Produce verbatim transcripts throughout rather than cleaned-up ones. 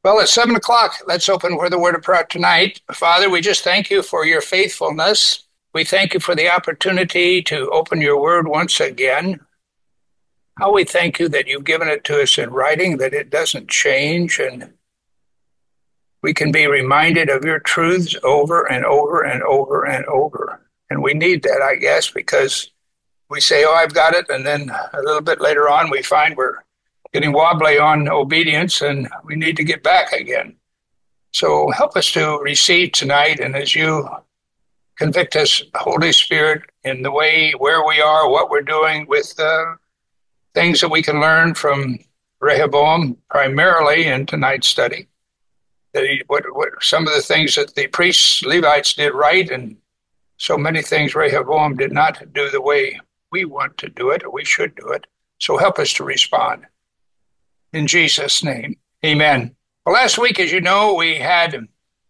Well, it's seven o'clock. Let's open with a word of prayer tonight. Father, we just thank you for your faithfulness. We thank you for the opportunity to open your word once again. How we thank you that you've given it to us in writing, that it doesn't change, and we can be reminded of your truths over and over and over and over. And we need that, I guess, because we say, oh, I've got it. And then a little bit later on, we find we're getting wobbly on obedience and we need to get back again. So help us to receive tonight. And as you convict us, Holy Spirit, in the way where we are, what we're doing with uh, things that we can learn from Rehoboam, primarily in tonight's study. That he, what, what some of the things that the priests, Levites did right, and so many things Rehoboam did not do the way we want to do it, or we should do it. So help us to respond. In Jesus' name, amen. Well, last week, as you know, we had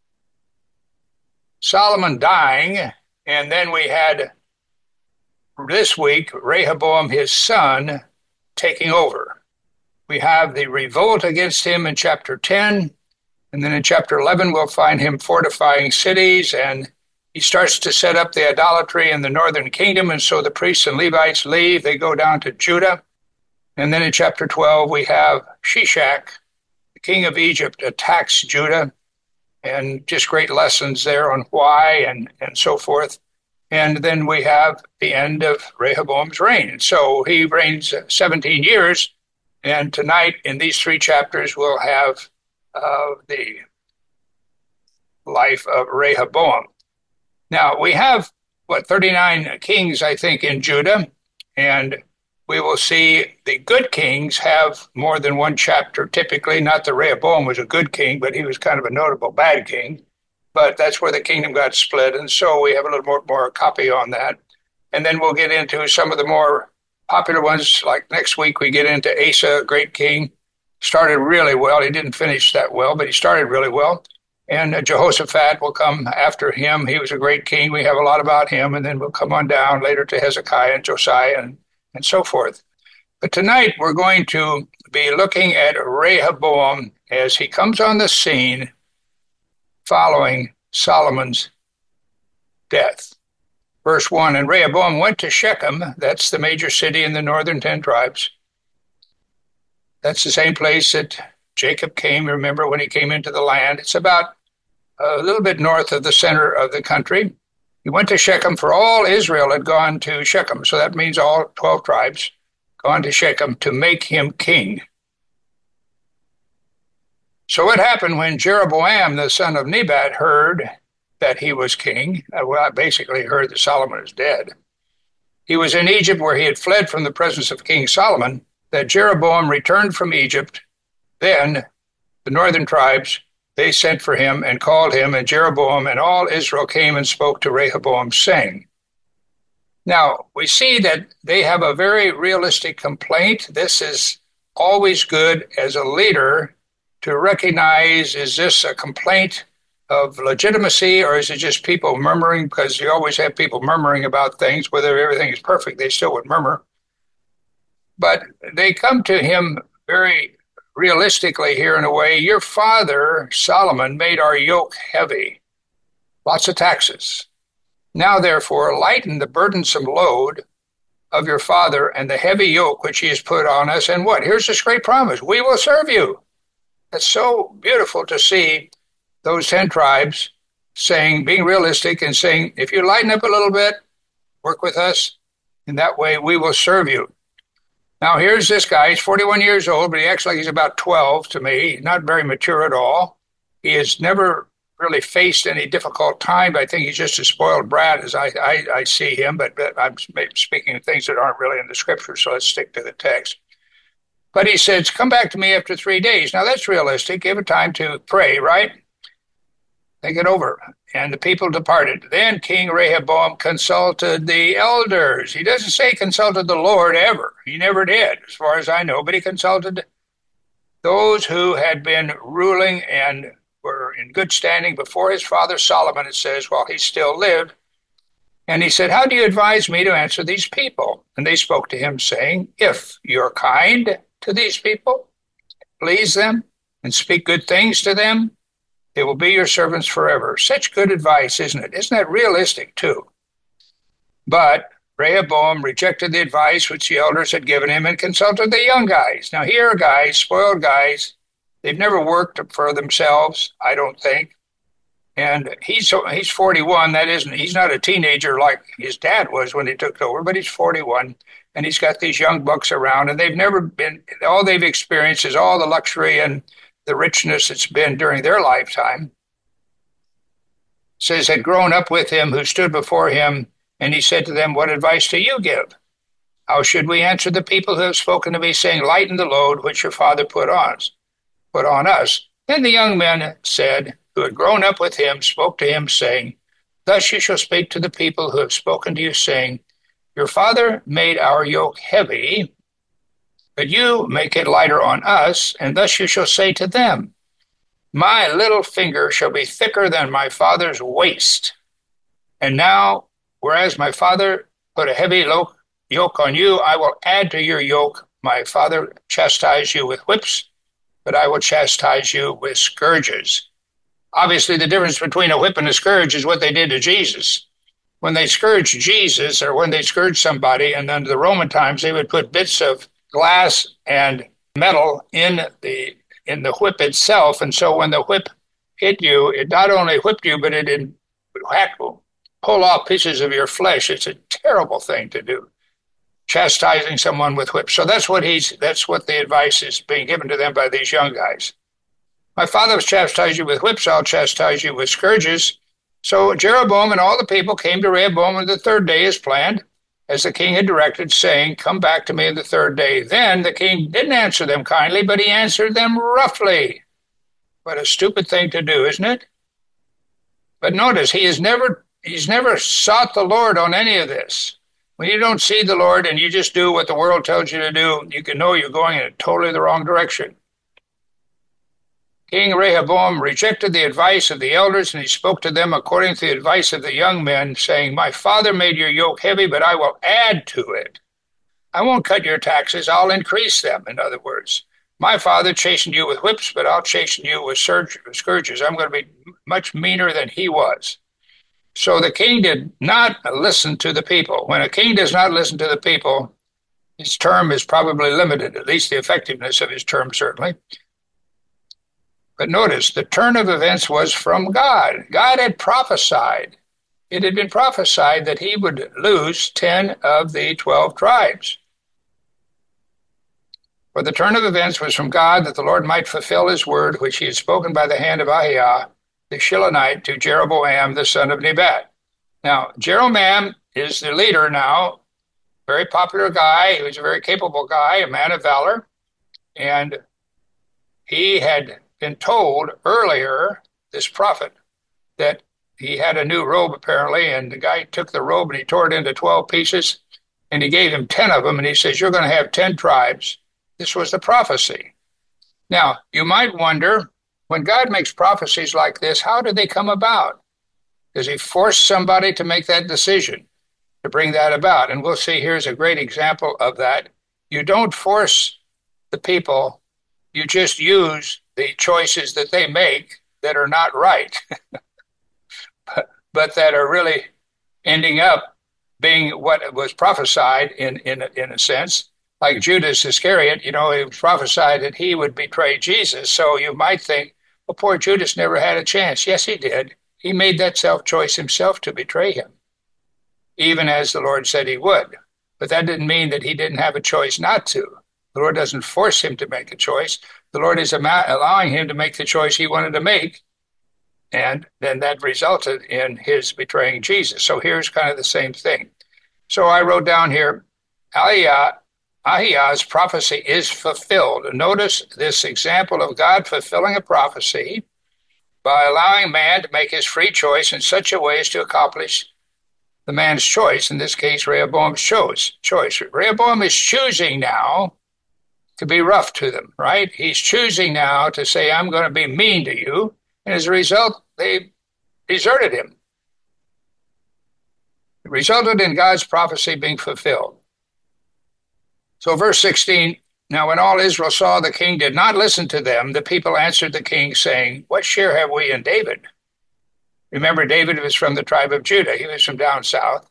Solomon dying, and then we had this week Rehoboam, his son, taking over. We have the revolt against him in chapter ten, and then in chapter eleven, we'll find him fortifying cities, and he starts to set up the idolatry in the northern kingdom, and so the priests and Levites leave. They go down to Judah. And then in chapter twelve, we have Shishak, the king of Egypt, attacks Judah, and just great lessons there on why and, and so forth. And then we have the end of Rehoboam's reign. And so he reigns seventeen years, and tonight in these three chapters, we'll have uh, the life of Rehoboam. Now, we have, what, thirty-nine kings, I think, in Judah, and we will see the good kings have more than one chapter, typically. Not that Rehoboam was a good king, but he was kind of a notable bad king. But that's where the kingdom got split, and so we have a little more, more copy on that. And then we'll get into some of the more popular ones, like next week we get into Asa, great king. Started really well. He didn't finish that well, but he started really well. And Jehoshaphat will come after him. He was a great king. We have a lot about him, and then we'll come on down later to Hezekiah and Josiah and and so forth. But tonight we're going to be looking at Rehoboam as he comes on the scene following Solomon's death. Verse one, and Rehoboam went to Shechem, that's the major city in the northern ten tribes. That's the same place that Jacob came, remember, when he came into the land. It's about a little bit north of the center of the country. He went to Shechem, for all Israel had gone to Shechem. So that means all twelve tribes gone to Shechem to make him king. So what happened when Jeroboam, the son of Nebat, heard that he was king? Well, I basically heard that Solomon is dead. He was in Egypt, where he had fled from the presence of King Solomon, that Jeroboam returned from Egypt. Then the northern tribes, they sent for him and called him, and Jeroboam and all Israel came and spoke to Rehoboam, saying. Now, we see that they have a very realistic complaint. This is always good as a leader to recognize, is this a complaint of legitimacy, or is it just people murmuring? Because you always have people murmuring about things. Whether everything is perfect, they still would murmur. But they come to him very realistically here in a way. Your father, Solomon, made our yoke heavy, lots of taxes. Now, therefore, lighten the burdensome load of your father and the heavy yoke which he has put on us. And what? Here's this great promise. We will serve you. It's so beautiful to see those ten tribes saying, being realistic and saying, if you lighten up a little bit, work with us, in that way we will serve you. Now, here's this guy. He's forty-one years old, but he acts like he's about twelve to me, not very mature at all. He has never really faced any difficult time. I think he's just a spoiled brat as I, I, I see him, but, but I'm speaking of things that aren't really in the scripture, so let's stick to the text. But he says, come back to me after three days. Now, that's realistic. Give it time to pray, right? Think it over. And the people departed. Then King Rehoboam consulted the elders. He doesn't say consulted the Lord ever. He never did, as far as I know. But he consulted those who had been ruling and were in good standing before his father Solomon, it says, while he still lived. And he said, how do you advise me to answer these people? And they spoke to him, saying, if you're kind to these people, please them, and speak good things to them. They will be your servants forever. Such good advice, isn't it? Isn't that realistic, too? But Rehoboam rejected the advice which the elders had given him and consulted the young guys. Now, here are guys, spoiled guys. They've never worked for themselves, I don't think. And he's he's forty-one. That isn't, he's not a teenager like his dad was when he took over, but he's forty-one. And he's got these young bucks around, and they've never been, all they've experienced is all the luxury and the richness that's been during their lifetime. It says, had grown up with him who stood before him, and he said to them, what advice do you give? How should we answer the people who have spoken to me, saying, lighten the load which your father put on us? Put on us. Then the young men said, who had grown up with him, spoke to him, saying, thus you shall speak to the people who have spoken to you, saying, your father made our yoke heavy, but you make it lighter on us, and thus you shall say to them, my little finger shall be thicker than my father's waist. And now, whereas my father put a heavy yoke on you, I will add to your yoke. My father chastised you with whips, but I will chastise you with scourges. Obviously, the difference between a whip and a scourge is what they did to Jesus. When they scourged Jesus, or when they scourged somebody, and under the Roman times, they would put bits of glass and metal in the in the whip itself. And so when the whip hit you, it not only whipped you, but it would hack, pull off pieces of your flesh. It's a terrible thing to do, chastising someone with whips. So that's what he's that's what the advice is being given to them by these young guys. My father has chastised you with whips, I'll chastise you with scourges. So Jeroboam and all the people came to Rehoboam on the third day as planned, as the king had directed, saying, come back to me on the third day. Then the king didn't answer them kindly, but he answered them roughly. What a stupid thing to do, isn't it? But notice, he has never, he's never sought the Lord on any of this. When you don't see the Lord and you just do what the world tells you to do, you can know you're going in totally the wrong direction. King Rehoboam rejected the advice of the elders, and he spoke to them according to the advice of the young men, saying, my father made your yoke heavy, but I will add to it. I won't cut your taxes, I'll increase them, in other words. My father chastened you with whips, but I'll chasten you with scourges. I'm going to be much meaner than he was. So the king did not listen to the people. When a king does not listen to the people, his term is probably limited, at least the effectiveness of his term certainly. But notice, the turn of events was from God. God had prophesied. It had been prophesied that he would lose ten of the twelve tribes. For the turn of events was from God, that the Lord might fulfill his word, which he had spoken by the hand of Ahiah, the Shilonite, to Jeroboam, the son of Nebat. Now, Jeroboam is the leader now, very popular guy. He was a very capable guy, a man of valor. And he had been told earlier, this prophet, that he had a new robe apparently, and the guy took the robe and he tore it into twelve pieces, and he gave him ten of them, and he says, you're going to have ten tribes. This was the prophecy. Now, you might wonder, when God makes prophecies like this, how do they come about? Does he force somebody to make that decision, to bring that about? And we'll see, here's a great example of that. You don't force the people, you just use the choices that they make that are not right, but, but that are really ending up being what was prophesied in, in, in a sense. Like Judas Iscariot, you know, it was prophesied that he would betray Jesus. So you might think, well, poor Judas never had a chance. Yes, he did. He made that self-choice himself to betray him, even as the Lord said he would. But that didn't mean that he didn't have a choice not to. The Lord doesn't force him to make a choice. The Lord is allowing him to make the choice he wanted to make. And then that resulted in his betraying Jesus. So here's kind of the same thing. So I wrote down here, Ahiah, Ahiah's prophecy is fulfilled. Notice this example of God fulfilling a prophecy by allowing man to make his free choice in such a way as to accomplish the man's choice, in this case, Rehoboam's choice. choice. Rehoboam is choosing now to be rough to them, right? He's choosing now to say, I'm going to be mean to you. And as a result, they deserted him. It resulted in God's prophecy being fulfilled. So verse sixteen, Now when all Israel saw the king did not listen to them, the people answered the king, saying, what share have we in David? Remember, David was from the tribe of Judah. He was from down south.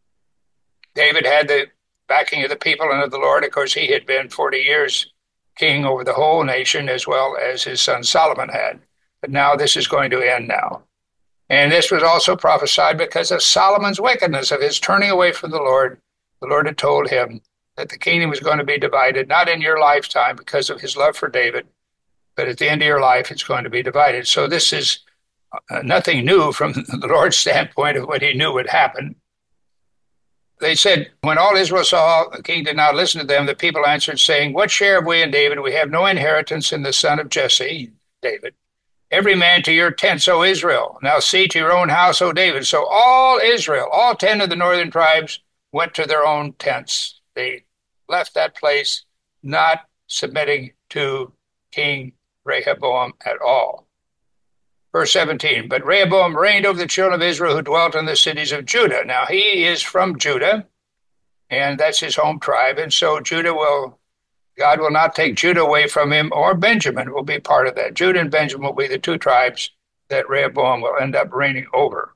David had the backing of the people and of the Lord. Of course, he had been forty years king over the whole nation, as well as his son Solomon had. But now this is going to end now. And this was also prophesied because of Solomon's wickedness, of his turning away from the Lord. The Lord had told him that the kingdom was going to be divided, not in your lifetime because of his love for David, but at the end of your life, it's going to be divided. So this is uh, nothing new from the Lord's standpoint of what he knew would happen. They said, when all Israel saw the king did not listen to them, the people answered, saying, what share have we in David? We have no inheritance in the son of Jesse, David. Every man to your tents, O Israel. Now see to your own house, O David. So all Israel, all ten of the northern tribes, went to their own tents. They left that place, not submitting to King Rehoboam at all. Verse seventeen, but Rehoboam reigned over the children of Israel who dwelt in the cities of Judah. Now he is from Judah, and that's his home tribe. And so Judah will, God will not take Judah away from him, or Benjamin will be part of that. Judah and Benjamin will be the two tribes that Rehoboam will end up reigning over.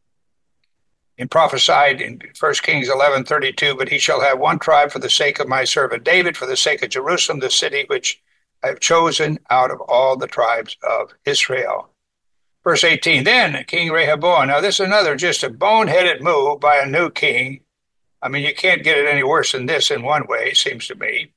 And prophesied in First Kings eleven thirty-two, but he shall have one tribe for the sake of my servant David, for the sake of Jerusalem, the city which I have chosen out of all the tribes of Israel. Verse eighteen, then King Rehoboam. Now this is another just a boneheaded move by a new king. I mean, you can't get it any worse than this in one way, it seems to me.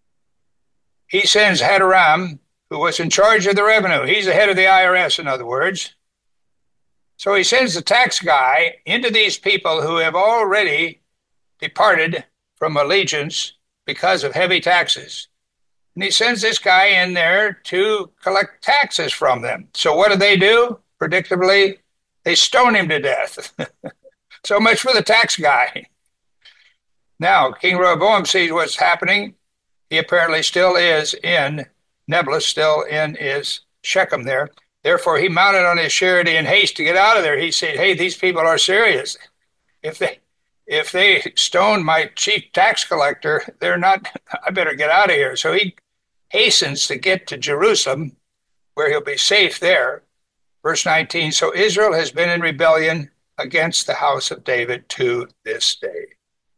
He sends Hadoram, who was in charge of the revenue. He's the head of the I R S, in other words. So he sends the tax guy into these people who have already departed from allegiance because of heavy taxes. And he sends this guy in there to collect taxes from them. So what do they do? Predictably, they stone him to death. So much for the tax guy. Now, King Rehoboam sees what's happening. He apparently still is in Neblus, still in his Shechem there. Therefore, he mounted on his chariot in haste to get out of there. He said, hey, these people are serious. If they if they stone my chief tax collector, they're not, I better get out of here. So he hastens to get to Jerusalem, where he'll be safe there. Verse nineteen, so Israel has been in rebellion against the house of David to this day.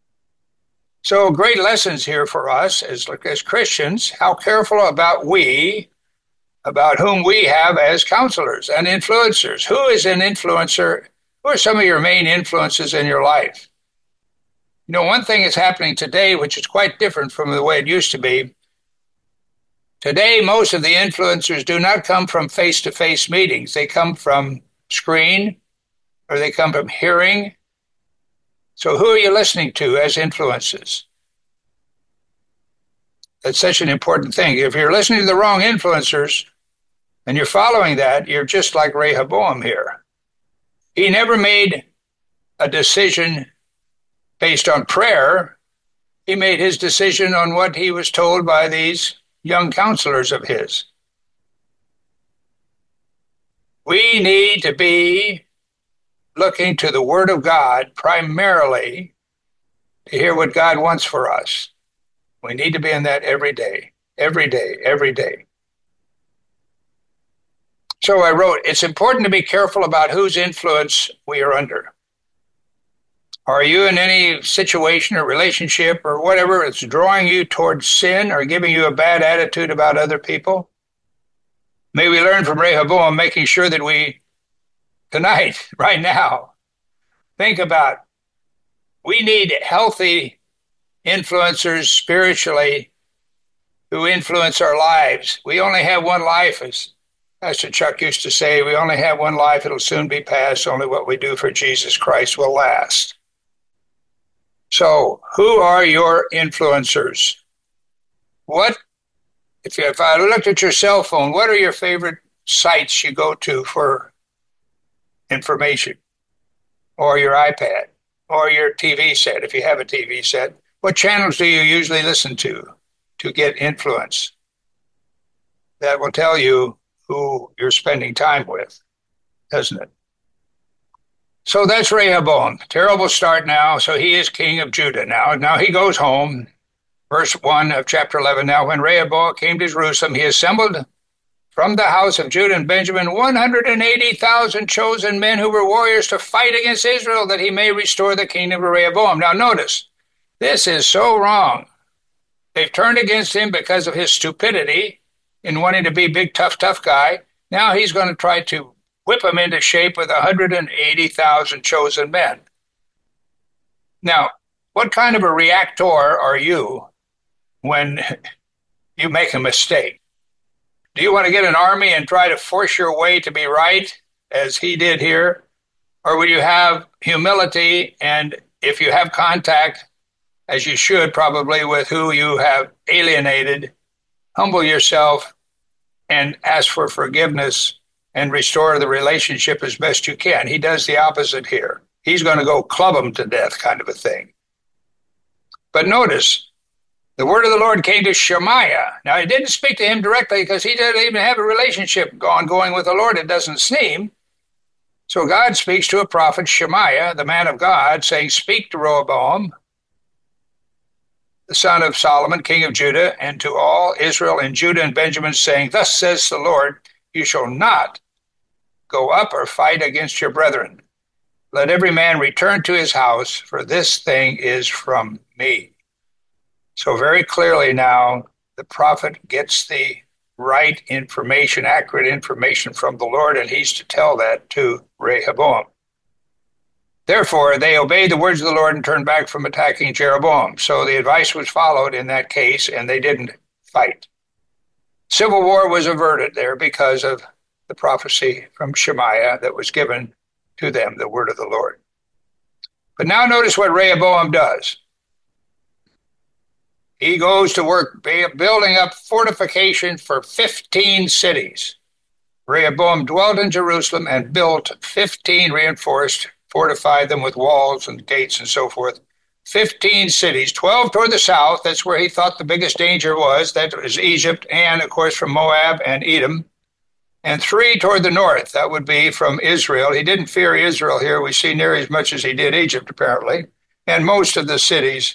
So great lessons here for us as, as Christians, how careful about we, about whom we have as counselors and influencers. Who is an influencer? Who are some of your main influences in your life? You know, one thing is happening today, which is quite different from the way it used to be. Today, most of the influencers do not come from face-to-face meetings. They come from screen, or they come from hearing. So who are you listening to as influences? That's such an important thing. If you're listening to the wrong influencers and you're following that, you're just like Rehoboam here. He never made a decision based on prayer. He made his decision on what he was told by these young counselors of his. We need to be looking to the Word of God primarily to hear what God wants for us. We need to be in that every day, every day, every day. So I wrote, it's important to be careful about whose influence we are under. Are you in any situation or relationship or whatever that's drawing you towards sin or giving you a bad attitude about other people? May we learn from Rehoboam, making sure that we, tonight, right now, think about, we need healthy influencers spiritually who influence our lives. We only have one life, as Pastor Chuck used to say, we only have one life, it'll soon be past, only what we do for Jesus Christ will last. So, who are your influencers? What, if, you, if I looked at your cell phone, what are your favorite sites you go to for information? Or your iPad? Or your T V set, if you have a T V set? What channels do you usually listen to to get influence? That will tell you who you're spending time with, doesn't it? So that's Rehoboam. Terrible start now. So he is king of Judah now. Now he goes home. Verse one of chapter eleven. Now, when Rehoboam came to Jerusalem, he assembled from the house of Judah and Benjamin one hundred eighty thousand chosen men who were warriors to fight against Israel, that he may restore the kingdom of Rehoboam. Now, notice, this is so wrong. They've turned against him because of his stupidity in wanting to be big, tough, tough guy. Now he's going to try to whip him into shape with one hundred eighty thousand chosen men. Now, what kind of a reactor are you when you make a mistake? Do you want to get an army and try to force your way to be right, as he did here? Or will you have humility, and if you have contact, as you should probably, with who you have alienated, humble yourself and ask for forgiveness and restore the relationship as best you can? He does the opposite here. He's going to go club them to death, kind of a thing. But notice, the word of the Lord came to Shemaiah. Now, he didn't speak to him directly because he didn't even have a relationship ongoing with the Lord, it doesn't seem. So God speaks to a prophet, Shemaiah, the man of God, saying, speak to Rehoboam, the son of Solomon, king of Judah, and to all Israel and Judah and Benjamin, saying, thus says the Lord, you shall not go up or fight against your brethren. Let every man return to his house, for this thing is from me. So very clearly now, the prophet gets the right information, accurate information from the Lord, and he's to tell that to Rehoboam. Therefore, they obeyed the words of the Lord and turned back from attacking Jeroboam. So the advice was followed in that case, and they didn't fight. Civil war was averted there because of the prophecy from Shemaiah that was given to them, the word of the Lord. But now notice what Rehoboam does. He goes to work building up fortification for fifteen cities. Rehoboam dwelt in Jerusalem and built fifteen reinforced, fortified them with walls and gates and so forth. fifteen cities, twelve toward the south. That's where he thought the biggest danger was. That was Egypt, and of course from Moab and Edom. And three toward the north. That would be from Israel. He didn't fear Israel here. We see near as much as he did Egypt, apparently. And most of the cities,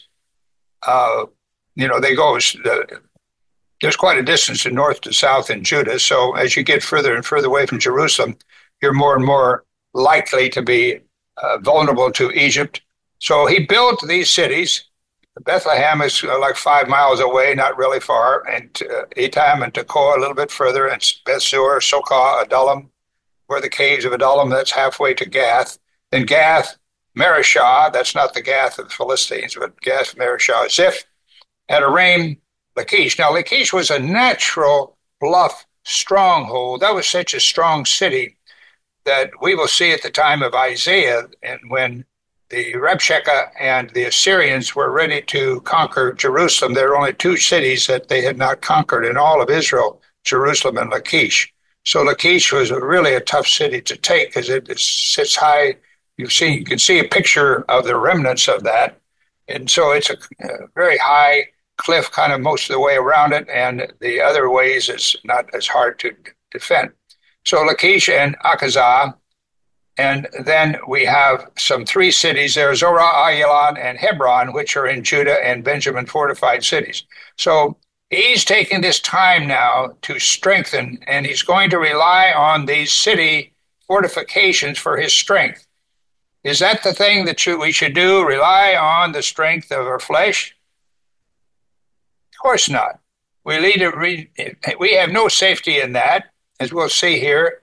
uh, you know, they go, uh, there's quite a distance to north to south in Judah. So as you get further and further away from Jerusalem, you're more and more likely to be uh, vulnerable to Egypt. So he built these cities. Bethlehem is uh, like five miles away, not really far, and uh, Etam and Tekoa a little bit further, and Bethzur, Sokah, Adullam, where the caves of Adullam, that's halfway to Gath. Then Gath, Marishah, that's not the Gath of the Philistines, but Gath, Marishah, Ziph, Adoraim, Lachish. Now, Lachish was a natural bluff stronghold. That was such a strong city that we will see at the time of Isaiah, and when the Rabshakeh and the Assyrians were ready to conquer Jerusalem, there were only two cities that they had not conquered in all of Israel, Jerusalem and Lachish. So Lachish was a really a tough city to take because it, it sits high. You see, you can see a picture of the remnants of that. And so it's a, a very high cliff kind of most of the way around it, and the other ways is not as hard to defend. So Lachish and Akazah. And then we have some three cities there, Zorah, Ayalon, and Hebron, which are in Judah and Benjamin fortified cities. So he's taking this time now to strengthen, and he's going to rely on these city fortifications for his strength. Is that the thing that we should do, rely on the strength of our flesh? Of course not. We, lead a, we have no safety in that, as we'll see here.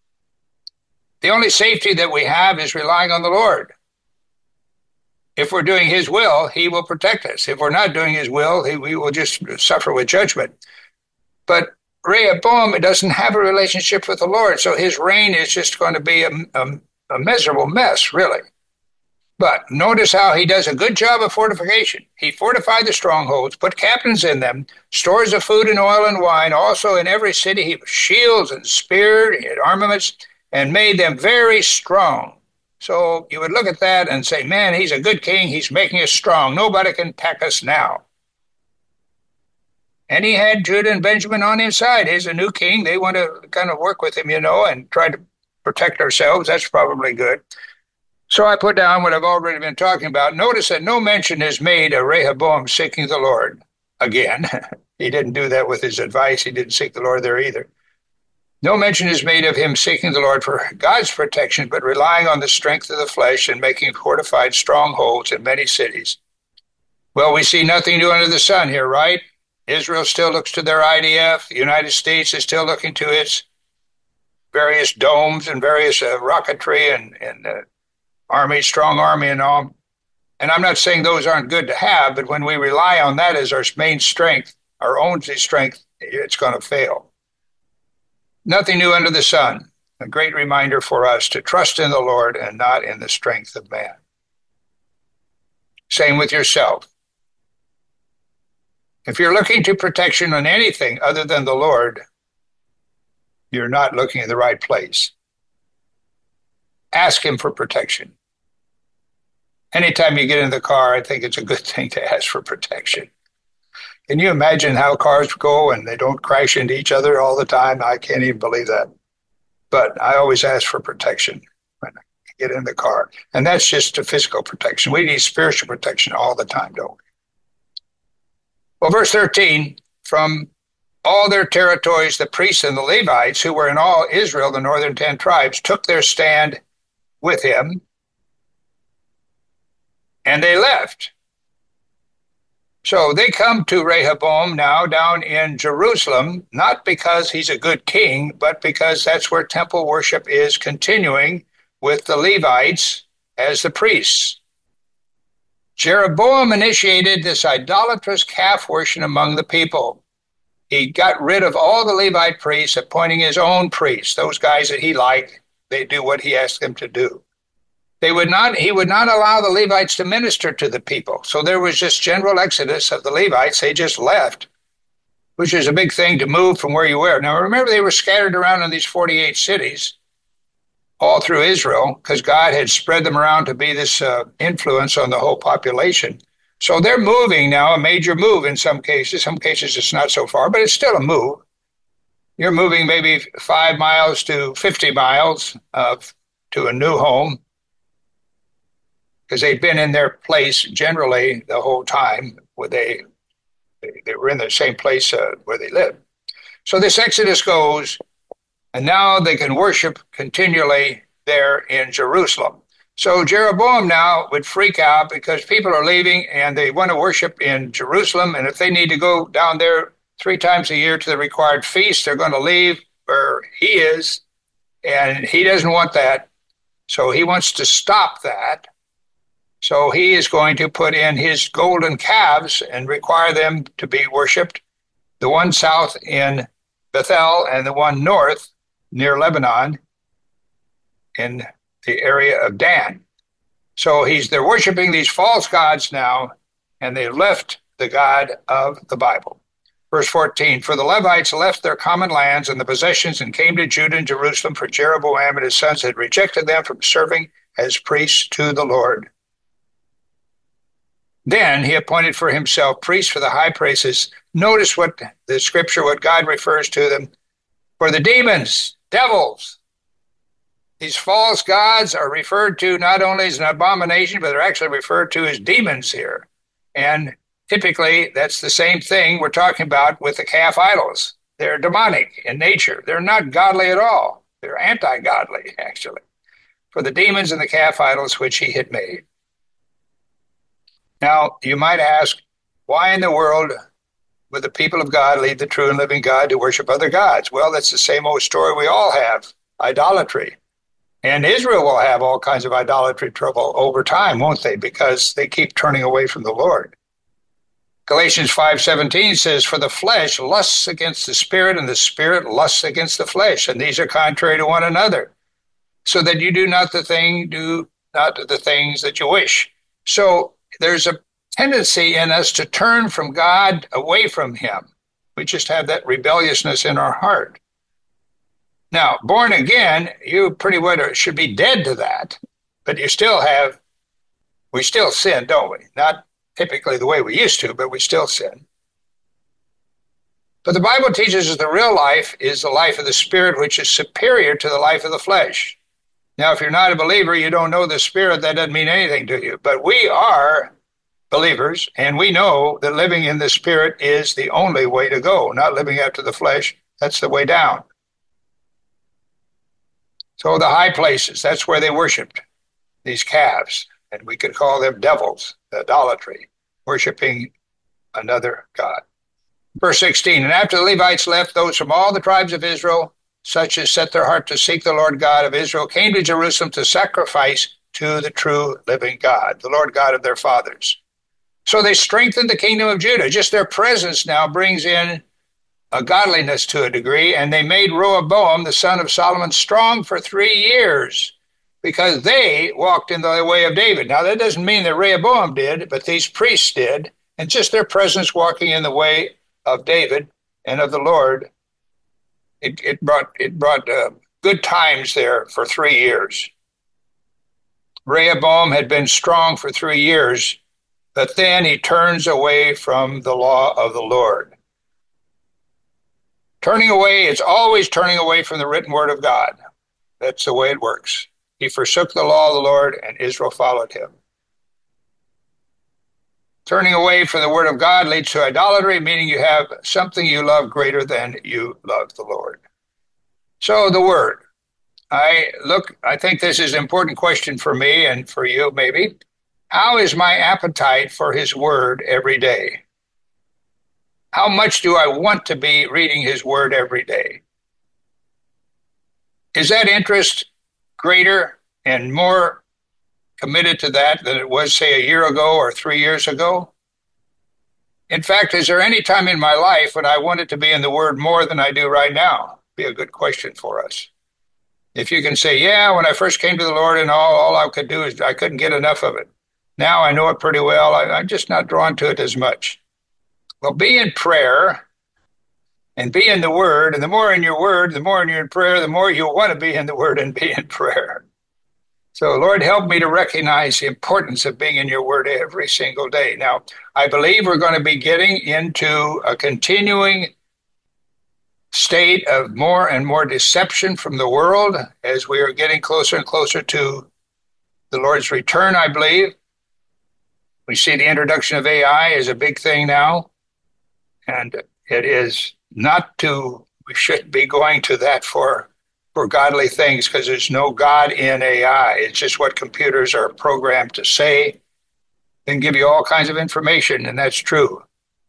The only safety that we have is relying on the Lord. If we're doing his will, he will protect us. If we're not doing his will, he, we will just suffer with judgment. But Rehoboam doesn't have a relationship with the Lord, so his reign is just going to be a, a, a miserable mess, really. But notice how he does a good job of fortification. He fortified the strongholds, put captains in them, stores of food and oil and wine. Also in every city he had shields and spears, he had armaments, and made them very strong. So you would look at that and say, man, he's a good king. He's making us strong. Nobody can attack us now. And he had Judah and Benjamin on his side. He's a new king. They want to kind of work with him, you know, and try to protect ourselves. That's probably good. So I put down what I've already been talking about. Notice that no mention is made of Rehoboam seeking the Lord. again. He didn't do that with his advice. He didn't seek the Lord there either. No mention is made of him seeking the Lord for God's protection, but relying on the strength of the flesh and making fortified strongholds in many cities. Well, we see nothing new under the sun here, right? Israel still looks to their I D F. The United States is still looking to its various domes and various uh, rocketry and, and uh, army, strong army and all. And I'm not saying those aren't good to have, but when we rely on that as our main strength, our own strength, it's going to fail. Nothing new under the sun. A great reminder for us to trust in the Lord and not in the strength of man. Same with yourself. If you're looking to protection on anything other than the Lord, you're not looking in the right place. Ask him for protection. Anytime you get in the car, I think it's a good thing to ask for protection. Can you imagine how cars go and they don't crash into each other all the time? I can't even believe that. But I always ask for protection when I get in the car. And that's just a physical protection. We need spiritual protection all the time, don't we? Well, verse thirteen, from all their territories, the priests and the Levites, who were in all Israel, the northern ten tribes, took their stand with him, and they left. So they come to Rehoboam now down in Jerusalem, not because he's a good king, but because that's where temple worship is continuing with the Levites as the priests. Jeroboam initiated this idolatrous calf worship among the people. He got rid of all the Levite priests, appointing his own priests, those guys that he liked. They do what he asked them to do. They would not, he would not allow the Levites to minister to the people. So there was this general exodus of the Levites. They just left, which is a big thing to move from where you were. Now, remember, they were scattered around in these forty-eight cities all through Israel because God had spread them around to be this uh, influence on the whole population. So they're moving now, a major move in some cases. Some cases it's not so far, but it's still a move. You're moving maybe five miles to fifty miles of, to a new home, because they'd been in their place generally the whole time where they they, they were in the same place uh, where they lived. So this exodus goes, and now they can worship continually there in Jerusalem. So Jeroboam now would freak out because people are leaving and they want to worship in Jerusalem, and if they need to go down there three times a year to the required feast, they're going to leave where he is, and he doesn't want that. So he wants to stop that. So he is going to put in his golden calves and require them to be worshipped, the one south in Bethel and the one north near Lebanon in the area of Dan. So he's they're worshiping these false gods now, and they left the God of the Bible. Verse fourteen, for the Levites left their common lands and the possessions and came to Judah and Jerusalem, for Jeroboam and his sons had rejected them from serving as priests to the Lord. Then he appointed for himself priests for the high places. Notice what the scripture, what God refers to them. For the demons, devils, these false gods are referred to not only as an abomination, but they're actually referred to as demons here. And typically that's the same thing we're talking about with the calf idols. They're demonic in nature. They're not godly at all. They're anti-godly, actually. For the demons and the calf idols which he had made. Now, you might ask, why in the world would the people of God leave the true and living God to worship other gods? Well, that's the same old story we all have, idolatry. And Israel will have all kinds of idolatry trouble over time, won't they? Because they keep turning away from the Lord. Galatians five seventeen says, for the flesh lusts against the spirit, and the spirit lusts against the flesh, and these are contrary to one another, so that you do not the thing, do not the things that you wish. So there's a tendency in us to turn from God away from him. We just have that rebelliousness in our heart. Now, born again, you pretty well should be dead to that, but you still have, we still sin, don't we? Not typically the way we used to, but we still sin. But the Bible teaches us the real life is the life of the Spirit, which is superior to the life of the flesh. Now, if you're not a believer, you don't know the Spirit, that doesn't mean anything to you. But we are believers, and we know that living in the Spirit is the only way to go, not living after the flesh. That's the way down. So the high places, that's where they worshiped these calves, and we could call them devils, idolatry, worshiping another god. Verse sixteen, and after the Levites left, those from all the tribes of Israel, such as set their heart to seek the Lord God of Israel, came to Jerusalem to sacrifice to the true living God, the Lord God of their fathers. So they strengthened the kingdom of Judah. Just their presence now brings in a godliness to a degree, and they made Rehoboam, the son of Solomon, strong for three years because they walked in the way of David. Now, that doesn't mean that Rehoboam did, but these priests did, and just their presence walking in the way of David and of the Lord, it, it brought, it brought uh, good times there for three years. Rehoboam had been strong for three years, but then he turns away from the law of the Lord. Turning away, it's always turning away from the written word of God. That's the way it works. He forsook the law of the Lord, and Israel followed him. Turning away from the word of God leads to idolatry, meaning you have something you love greater than you love the Lord. So the word. I look, I think this is an important question for me and for you maybe. How is my appetite for his word every day? How much do I want to be reading his word every day? Is that interest greater and more committed to that than it was, say, a year ago or three years ago? In fact, is there any time in my life when I wanted to be in the word more than I do right now? Be a good question for us. If you can say, yeah, when I first came to the Lord and all, all I could do is I couldn't get enough of it. Now I know it pretty well. I, I'm just not drawn to it as much. Well, be in prayer and be in the word. And the more in your word, the more you're in prayer, the more you'll want to be in the word and be in prayer. So, Lord, help me to recognize the importance of being in your word every single day. Now, I believe we're going to be getting into a continuing state of more and more deception from the world as we are getting closer and closer to the Lord's return, I believe. We see the introduction of A I as a big thing now, and it is not to, we shouldn't be going to that for, for godly things because there's no God in A I. It's just what computers are programmed to say and give you all kinds of information, and that's true.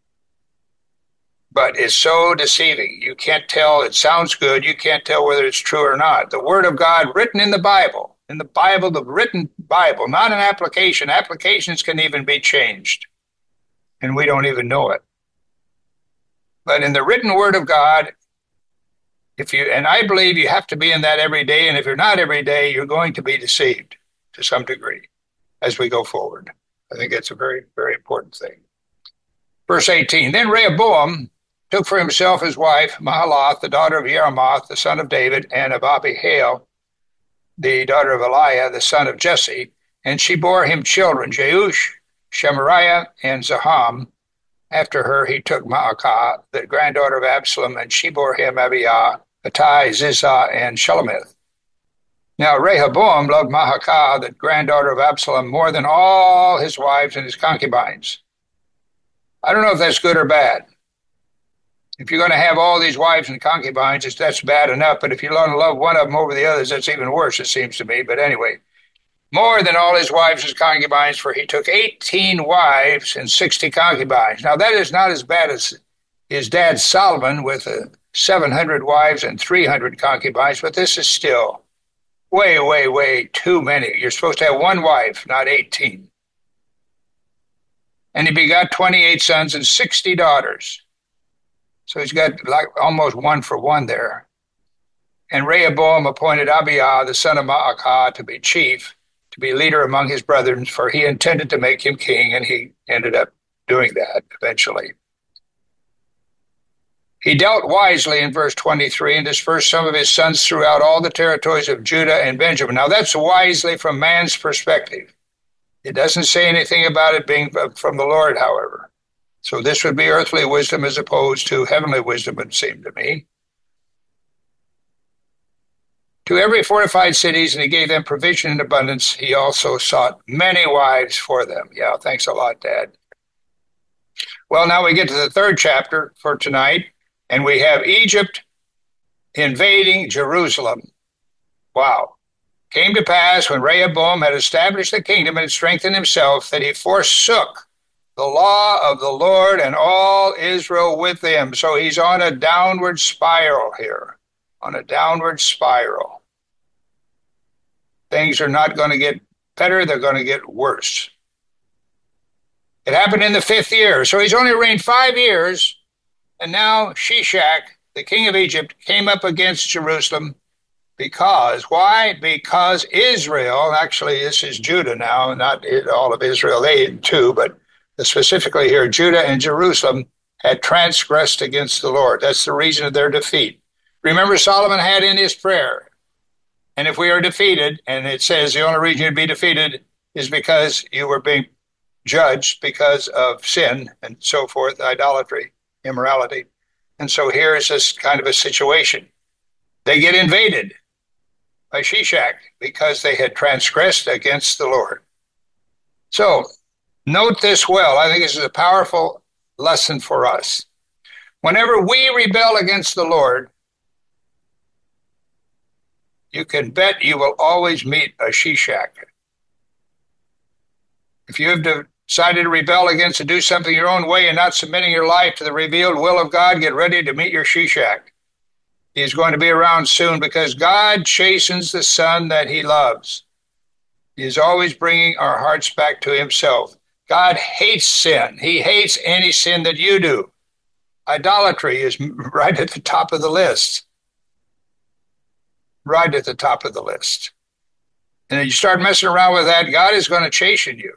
But it's so deceiving. You can't tell. It sounds good. You can't tell whether it's true or not. The Word of God written in the Bible, in the Bible, the written Bible, not an application. Applications can even be changed, and we don't even know it. But in the written Word of God, if you, and I believe you have to be in that every day, and if you're not every day, you're going to be deceived to some degree as we go forward. I think that's a very, very important thing. Verse eighteen, then Rehoboam took for himself his wife, Mahalath, the daughter of Jeremoth, the son of David, and of Abihail, the daughter of Eliah, the son of Jesse, and she bore him children, Jeush, Shemariah, and Zaham. After her he took Maacah, the granddaughter of Absalom, and she bore him Abiah, Attai, Zizah, and Shelomith. Now Rehoboam loved Maacah, the granddaughter of Absalom, more than all his wives and his concubines. I don't know if that's good or bad. If you're going to have all these wives and concubines, it's, that's bad enough. But if you want to love one of them over the others, that's even worse, it seems to me. But anyway, more than all his wives and concubines, for he took eighteen wives and sixty concubines. Now, that is not as bad as his dad Solomon with uh, seven hundred wives and three hundred concubines, but this is still way, way, way too many. You're supposed to have one wife, not eighteen. And he begot twenty-eight sons and sixty daughters. So he's got like almost one for one there. And Rehoboam appointed Abiah, the son of Maacah, to be chief, to be leader among his brethren, for he intended to make him king, and he ended up doing that eventually. He dealt wisely in verse twenty-three and dispersed some of his sons throughout all the territories of Judah and Benjamin. Now that's wisely from man's perspective. It doesn't say anything about it being from the Lord, however. So this would be earthly wisdom as opposed to heavenly wisdom, it seemed to me. to every fortified cities, and he gave them provision in abundance. He also sought many wives for them. Yeah, thanks a lot, Dad. Well, now we get to the third chapter for tonight, and we have Egypt invading Jerusalem. Wow. Came to pass when Rehoboam had established the kingdom and had strengthened himself, that he forsook the law of the Lord and all Israel with him. So he's on a downward spiral here, on a downward spiral. Things are not going to get better, they're going to get worse. It happened in the fifth year. So he's only reigned five years, and now Shishak, the king of Egypt, came up against Jerusalem because, why? Because Israel, actually this is Judah now, not all of Israel, they too, but specifically here, Judah and Jerusalem had transgressed against the Lord. That's the reason of their defeat. Remember, Solomon had in his prayer, and if we are defeated, and it says the only reason you'd be defeated is because you were being judged because of sin and so forth, idolatry, immorality. And so here is this kind of a situation. They get invaded by Shishak because they had transgressed against the Lord. So note this well. I think this is a powerful lesson for us. Whenever we rebel against the Lord, you can bet you will always meet a Shishak. If you have decided to rebel against and do something your own way and not submitting your life to the revealed will of God, get ready to meet your Shishak. He's going to be around soon because God chastens the son that he loves. He is always bringing our hearts back to himself. God hates sin. He hates any sin that you do. Idolatry is right at the top of the list. Right at the top of the list. And if you start messing around with that, God is going to chasten you.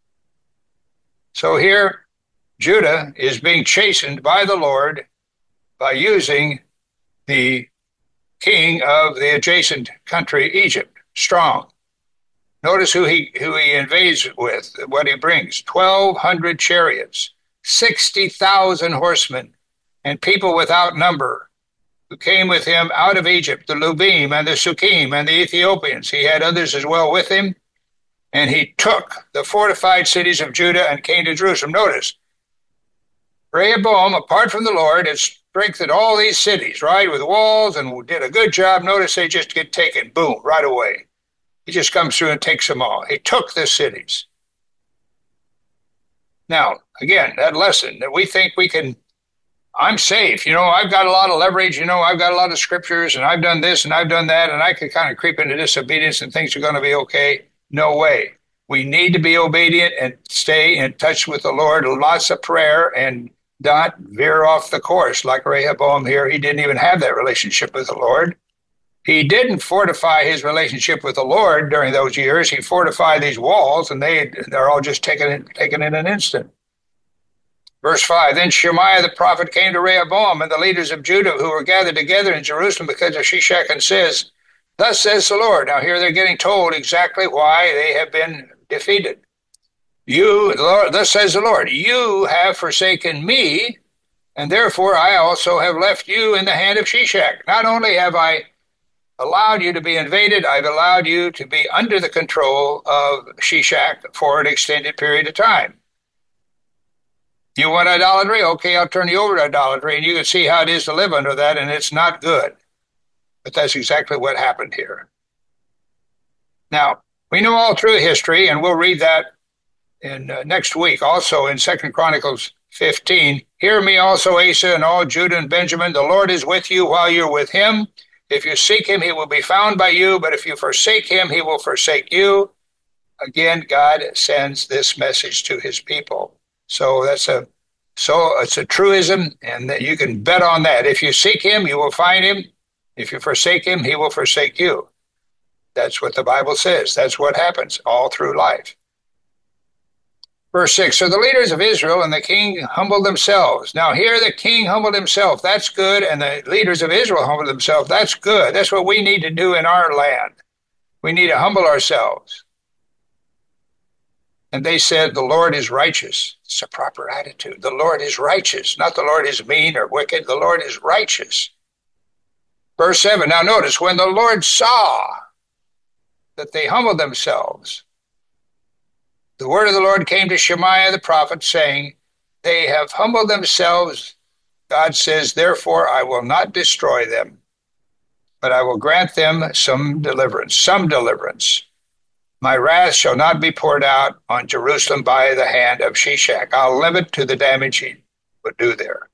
So here, Judah is being chastened by the Lord by using the king of the adjacent country, Egypt, Strong. Notice who he who he invades with, what he brings. twelve hundred chariots, sixty thousand horsemen, and people without number who came with him out of Egypt, the Lubim and the Sukkim and the Ethiopians. He had others as well with him. And he took the fortified cities of Judah and came to Jerusalem. Notice, Rehoboam, apart from the Lord, had strengthened all these cities, right, with walls, and did a good job. Notice they just get taken, boom, right away. He just comes through and takes them all. He took the cities. Now, again, that lesson that we think we can, I'm safe. You know, I've got a lot of leverage. You know, I've got a lot of scriptures, and I've done this, and I've done that, and I can kind of creep into disobedience, and things are going to be okay. No way. We need to be obedient and stay in touch with the Lord. Lots of prayer and not veer off the course like Rehoboam here. He didn't even have that relationship with the Lord. He didn't fortify his relationship with the Lord during those years. He fortified these walls, and they, they're all just taken in, taken in an instant. Verse five, then Shemaiah the prophet came to Rehoboam and the leaders of Judah who were gathered together in Jerusalem because of Shishak, and says, thus says the Lord. Now here they're getting told exactly why they have been defeated. You, the Lord, thus says the Lord, you have forsaken me, and therefore I also have left you in the hand of Shishak. Not only have I allowed you to be invaded, I've allowed you to be under the control of Shishak for an extended period of time. You want idolatry? Okay, I'll turn you over to idolatry, and you can see how it is to live under that, and it's not good. But that's exactly what happened here. Now, we know all through history, and we'll read that in uh, next week, also in Second Chronicles fifteen. Hear me also, Asa, and all Judah and Benjamin. The Lord is with you while you're with him. If you seek him, he will be found by you. But if you forsake him, he will forsake you. Again, God sends this message to his people. So that's a so it's a truism, and that you can bet on that. If you seek him, you will find him. If you forsake him, he will forsake you. That's what the Bible says. That's what happens all through life. Verse six, so the leaders of Israel and the king humbled themselves. Now here the king humbled himself. That's good. And the leaders of Israel humbled themselves. That's good. That's what we need to do in our land. We need to humble ourselves. And they said, the Lord is righteous. It's a proper attitude. The Lord is righteous. Not the Lord is mean or wicked. The Lord is righteous. Verse seven, now notice, when the Lord saw that they humbled themselves, the word of the Lord came to Shemaiah the prophet, saying, they have humbled themselves. God says, therefore I will not destroy them, but I will grant them some deliverance, some deliverance. My wrath shall not be poured out on Jerusalem by the hand of Shishak. I'll limit to the damage he would do there.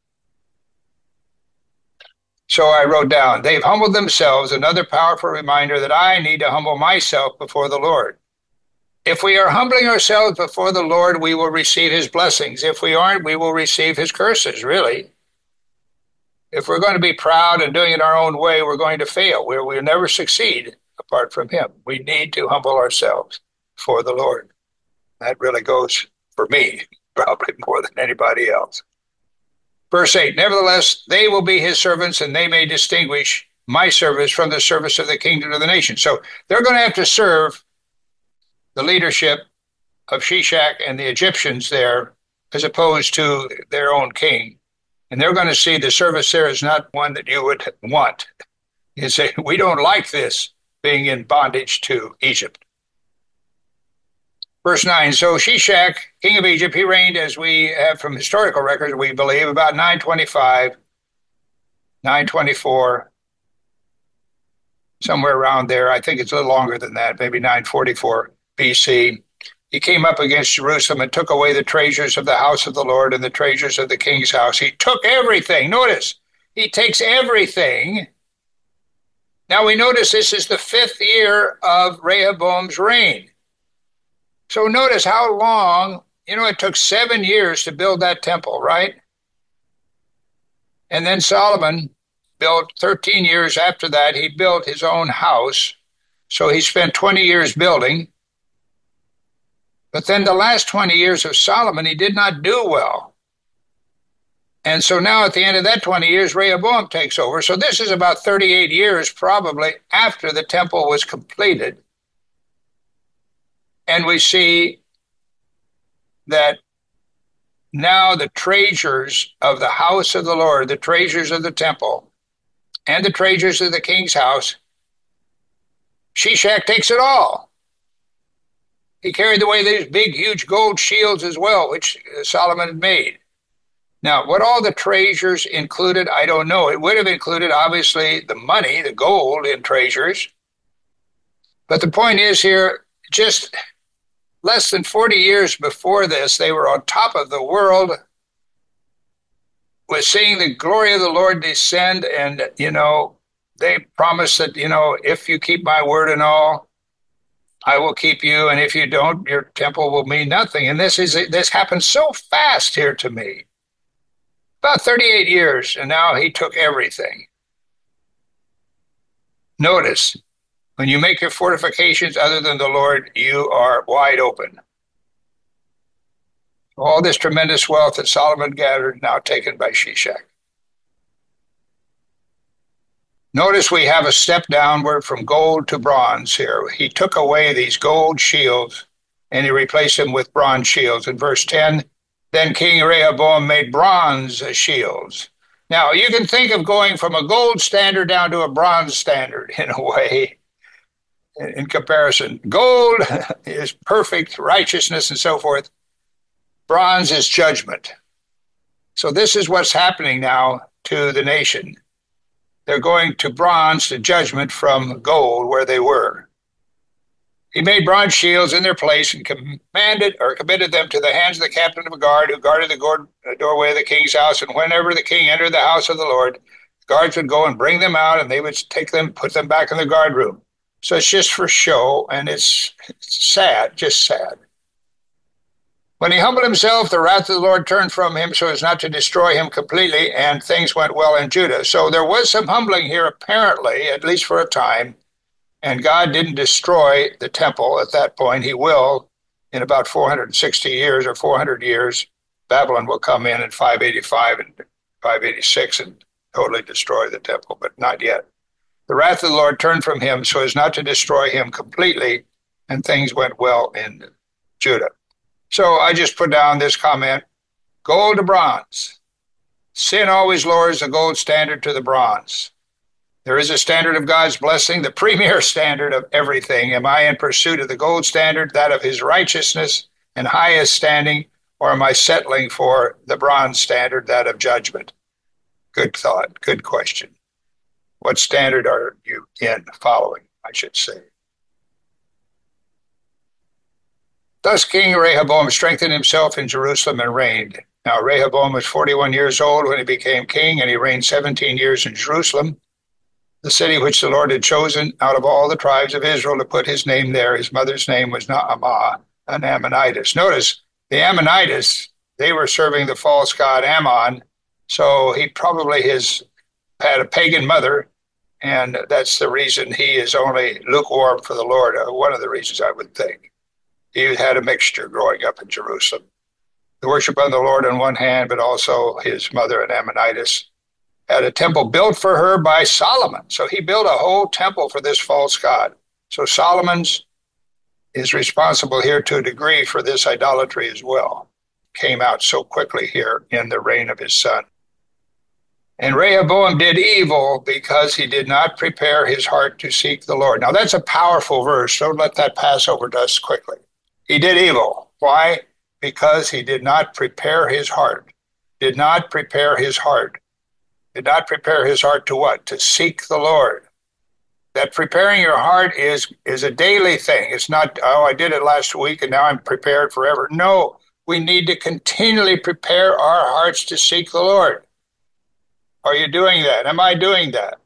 So I wrote down, they've humbled themselves, another powerful reminder that I need to humble myself before the Lord. If we are humbling ourselves before the Lord, we will receive his blessings. If we aren't, we will receive his curses, really. If we're going to be proud and doing it our own way, we're going to fail. We'll, we'll never succeed apart from him. We need to humble ourselves before the Lord. That really goes for me, probably more than anybody else. Verse eight, nevertheless, they will be his servants, and they may distinguish my service from the service of the kingdom of the nation. So they're going to have to serve the leadership of Shishak and the Egyptians there, as opposed to their own king. And they're going to see the service there is not one that you would want. You say, we don't like this, being in bondage to Egypt. Verse nine, so Shishak, king of Egypt, he reigned, as we have from historical records, we believe, about nine twenty-five, nine twenty-four, somewhere around there. I think it's a little longer than that, maybe nine forty-four B C. He came up against Jerusalem and took away the treasures of the house of the Lord and the treasures of the king's house. He took everything. Notice, he takes everything. Now we notice this is the fifth year of Rehoboam's reign. So notice how long, you know, it took seven years to build that temple, right? And then Solomon built thirteen years after that. He built his own house. So he spent twenty years building. But then the last twenty years of Solomon, he did not do well. And so now at the end of that twenty years, Rehoboam takes over. So this is about thirty-eight years probably after the temple was completed. And we see that now the treasures of the house of the Lord, the treasures of the temple, and the treasures of the king's house, Shishak takes it all. He carried away these big, huge gold shields as well, which Solomon had made. Now, what all the treasures included, I don't know. It would have included, obviously, the money, the gold in treasures. But the point is here, just less than forty years before this, they were on top of the world with seeing the glory of the Lord descend. And, you know, they promised that, you know, if you keep my word and all, I will keep you. And if you don't, your temple will mean nothing. And this is this happened so fast here to me. About thirty-eight years, and now he took everything. Notice, when you make your fortifications other than the Lord, you are wide open. All this tremendous wealth that Solomon gathered, now taken by Shishak. Notice we have a step downward from gold to bronze here. He took away these gold shields and he replaced them with bronze shields. In verse ten, then King Rehoboam made bronze shields. Now, you can think of going from a gold standard down to a bronze standard in a way. In comparison, gold is perfect righteousness and so forth. Bronze is judgment. So this is what's happening now to the nation. They're going to bronze, to judgment, from gold where they were. He made bronze shields in their place and commanded or committed them to the hands of the captain of the guard who guarded the doorway of the king's house. And whenever the king entered the house of the Lord, the guards would go and bring them out, and they would take them, put them back in the guard room. So it's just for show, and it's, it's sad, just sad. When he humbled himself, the wrath of the Lord turned from him so as not to destroy him completely, and things went well in Judah. So there was some humbling here, apparently, at least for a time, and God didn't destroy the temple at that point. He will in about four hundred sixty years or four hundred years. Babylon will come in in five eighty-five and five eighty-six and totally destroy the temple, but not yet. The wrath of the Lord turned from him so as not to destroy him completely, and things went well in Judah. So I just put down this comment, gold to bronze. Sin always lowers the gold standard to the bronze. There is a standard of God's blessing, the premier standard of everything. Am I in pursuit of the gold standard, that of his righteousness and highest standing, or am I settling for the bronze standard, that of judgment? Good thought, good question. What standard are you in following, I should say? Thus King Rehoboam strengthened himself in Jerusalem and reigned. Now Rehoboam was forty-one years old when he became king, and he reigned seventeen years in Jerusalem, the city which the Lord had chosen out of all the tribes of Israel to put his name there. His mother's name was Naamah, an Ammonitess. Notice, the Ammonites, they were serving the false god Ammon, so he probably has had a pagan mother, and that's the reason he is only lukewarm for the Lord. Uh, one of the reasons, I would think. He had a mixture growing up in Jerusalem. The worship of the Lord on one hand, but also his mother, an Ammonitess, had a temple built for her by Solomon. So he built a whole temple for this false god. So Solomon's is responsible here to a degree for this idolatry as well. Came out so quickly here in the reign of his son. And Rehoboam did evil because he did not prepare his heart to seek the Lord. Now that's a powerful verse. Don't let that pass over to us quickly. He did evil. Why? Because he did not prepare his heart. Did not prepare his heart. Did not prepare his heart to what? To seek the Lord. That preparing your heart is, is a daily thing. It's not, oh, I did it last week and now I'm prepared forever. No, we need to continually prepare our hearts to seek the Lord. Are you doing that? Am I doing that?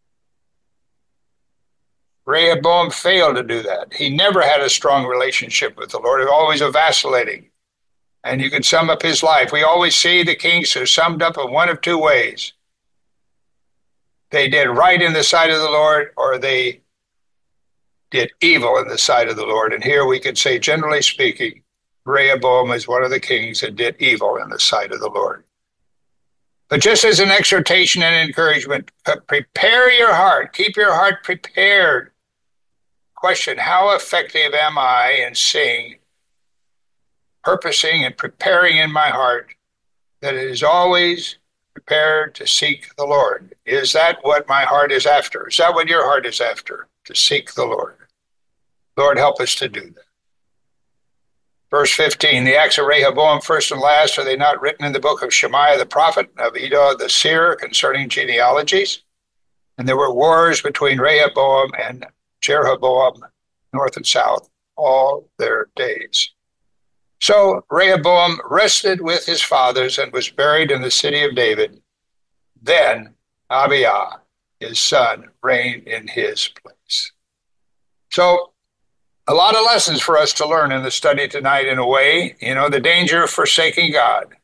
Rehoboam failed to do that. He never had a strong relationship with the Lord. He was always a vacillating. And you can sum up his life. We always see the kings who summed up in one of two ways. They did right in the sight of the Lord, or they did evil in the sight of the Lord. And here we could say, generally speaking, Rehoboam is one of the kings that did evil in the sight of the Lord. But just as an exhortation and encouragement, prepare your heart. Keep your heart prepared. Question, how effective am I in seeing, purposing, and preparing in my heart that it is always prepared to seek the Lord? Is that what my heart is after? Is that what your heart is after? To seek the Lord? Lord, help us to do that. Verse fifteen, the acts of Rehoboam, first and last, are they not written in the book of Shemaiah the prophet, of Iddo the seer, concerning genealogies? And there were wars between Rehoboam and Jeroboam, north and south, all their days. So Rehoboam rested with his fathers and was buried in the city of David. Then Abijah, his son, reigned in his place. So a lot of lessons for us to learn in the study tonight in a way. You know, the danger of forsaking God.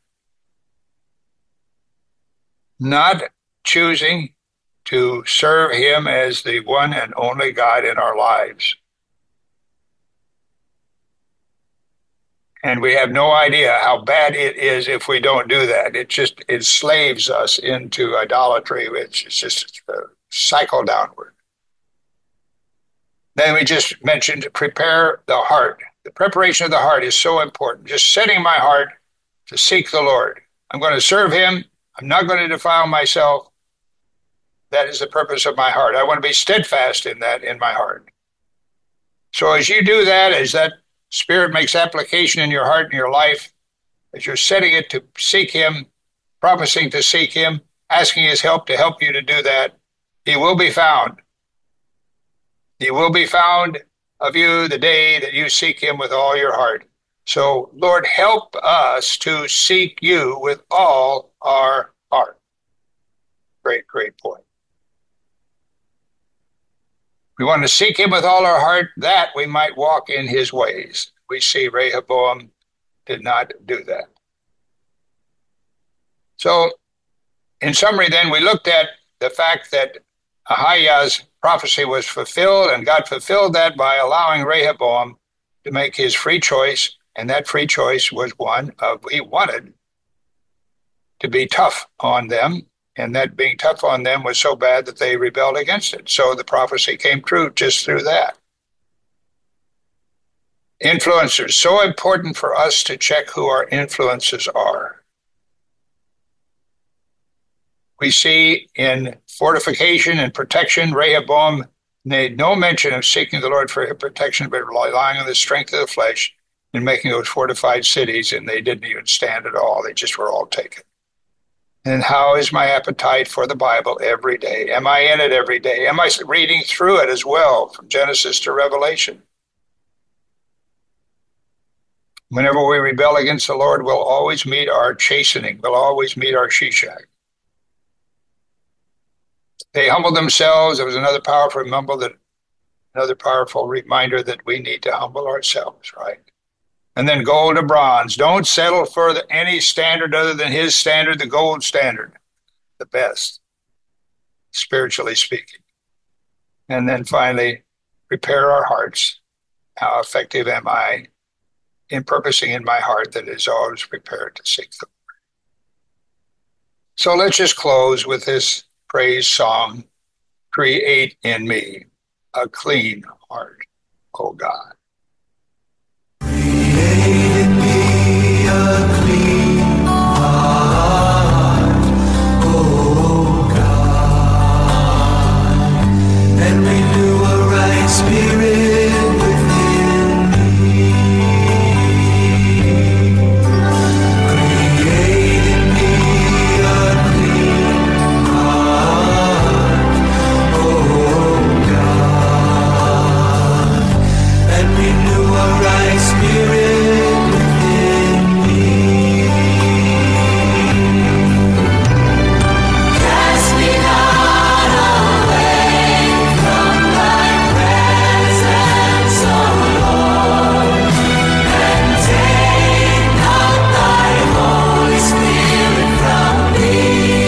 Not choosing to serve him as the one and only God in our lives. And we have no idea how bad it is if we don't do that. It just enslaves us into idolatry, which is just a cycle downward. Then we just mentioned to prepare the heart. The preparation of the heart is so important. Just setting my heart to seek the Lord. I'm going to serve him. I'm not going to defile myself. That is the purpose of my heart. I want to be steadfast in that in my heart. So as you do that, as that Spirit makes application in your heart and your life, as you're setting it to seek him, promising to seek him, asking his help to help you to do that, he will be found. He will be found of you the day that you seek him with all your heart. So, Lord, help us to seek you with all our heart. Great, great point. We want to seek him with all our heart, that we might walk in his ways. We see Rehoboam did not do that. So, in summary then, we looked at the fact that Ahijah's prophecy was fulfilled, and God fulfilled that by allowing Rehoboam to make his free choice, and that free choice was one of, he wanted to be tough on them, and that being tough on them was so bad that they rebelled against it. So the prophecy came true just through that. Influencers, so important for us to check who our influences are. We see in fortification and protection, Rehoboam made no mention of seeking the Lord for protection, but relying on the strength of the flesh in making those fortified cities, and they didn't even stand at all. They just were all taken. And how is my appetite for the Bible every day? Am I in it every day? Am I reading through it as well, from Genesis to Revelation? Whenever we rebel against the Lord, we'll always meet our chastening. We'll always meet our Shishak. They humbled themselves. There was another powerful remember that another powerful reminder that we need to humble ourselves, right? And then gold to bronze. Don't settle for the, any standard other than his standard, the gold standard, the best, spiritually speaking. And then finally, prepare our hearts. How effective am I in purposing in my heart that is always prepared to seek the Lord? So let's just close with this praise song. Create in me a clean heart, O God. Create in me a clean heart, O God, and renew a right spirit within me. Create in me a clean heart, O God, and renew a right spirit within me. Cast me not away from thy presence, O Lord, and take not thy Holy Spirit from me.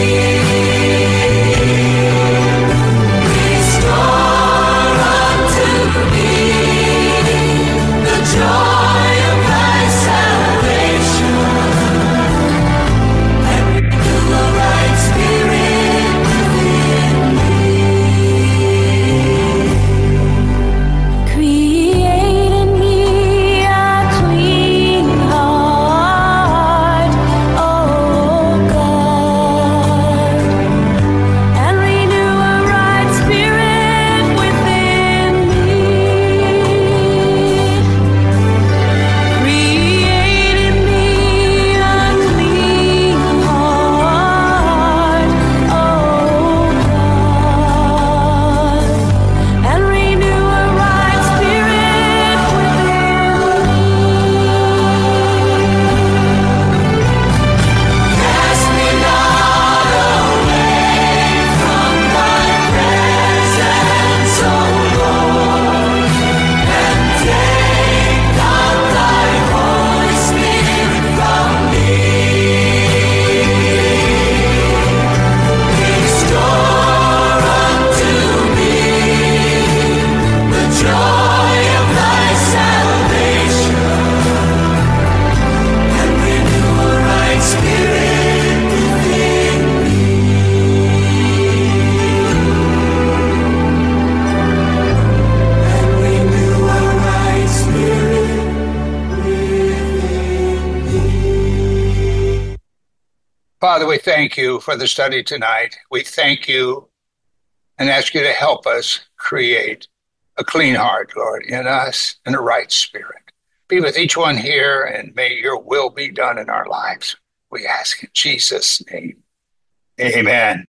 Restore unto me the joy of thy salvation, and renew a right spirit within me. Create in me a clean heart, O God, and renew a right spirit within me. Create in me a clean heart, O God, and renew a right spirit within me. Cast me not away from thy presence, O Lord, and take not thy Holy Spirit from me. Restore unto me the joy of thy salvation, and renew a right spirit within me. And renew a right spirit within me. Father, we thank you for the study tonight. We thank you and ask you to help us create a clean heart, Lord, in us and a right spirit. Be with each one here, and may your will be done in our lives. We ask in Jesus' name. Amen.